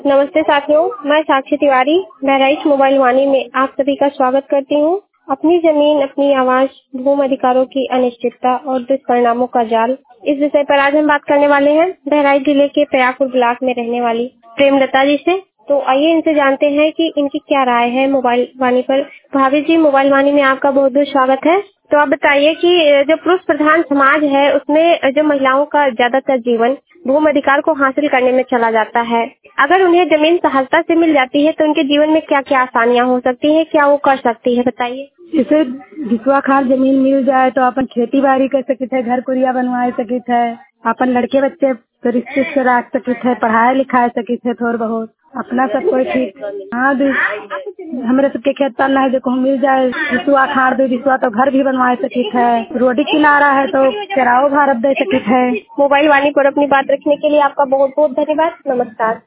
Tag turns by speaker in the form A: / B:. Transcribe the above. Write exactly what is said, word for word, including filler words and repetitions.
A: नमस्ते साथियों, मैं साक्षी तिवारी बहराइच मोबाइल वाणी में आप सभी का स्वागत करती हूँ। अपनी जमीन अपनी आवाज, भूमि अधिकारों की अनिश्चितता और दुष्परिणामों का जाल, इस विषय पर आज हम बात करने वाले हैं बहराइच जिले के प्रयागपुर ब्लॉक में रहने वाली प्रेमलता जी से। तो आइए इनसे जानते हैं कि इनकी क्या राय है मोबाइल वाणी पर। भाभी जी, मोबाइल वाणी में आपका बहुत बहुत स्वागत है। तो आप बताइए कि जो पुरुष प्रधान समाज है उसमें जो महिलाओं का ज्यादातर जीवन भूमि अधिकार को हासिल करने में चला जाता है, अगर उन्हें जमीन सहजता से मिल जाती है तो उनके जीवन में क्या क्या आसानियां हो सकती हैं, क्या वो कर सकती है, बताइए।
B: जैसे घिसुआ खाल जमीन मिल जाए तो अपन खेती बाड़ी कर सकते है, घर कुरिया बनवा सकते है, अपन लड़के बच्चे रिश्ते से रख सकते है, पढ़ाई लिखाए सकते है, थोड़ा बहुत अपना सब कोई ठीक। हाँ दी हमारे सबके खेत पालना है, जो मिल जाए घिसुआ खाड़ दे घिसुआ तो घर भी बनवा सकते है, रोडी किनारा है तो किराओ भारत दे सकते है।
A: मोबाइल वाणी पर अपनी बात रखने के लिए आपका बहुत बहुत धन्यवाद। नमस्कार।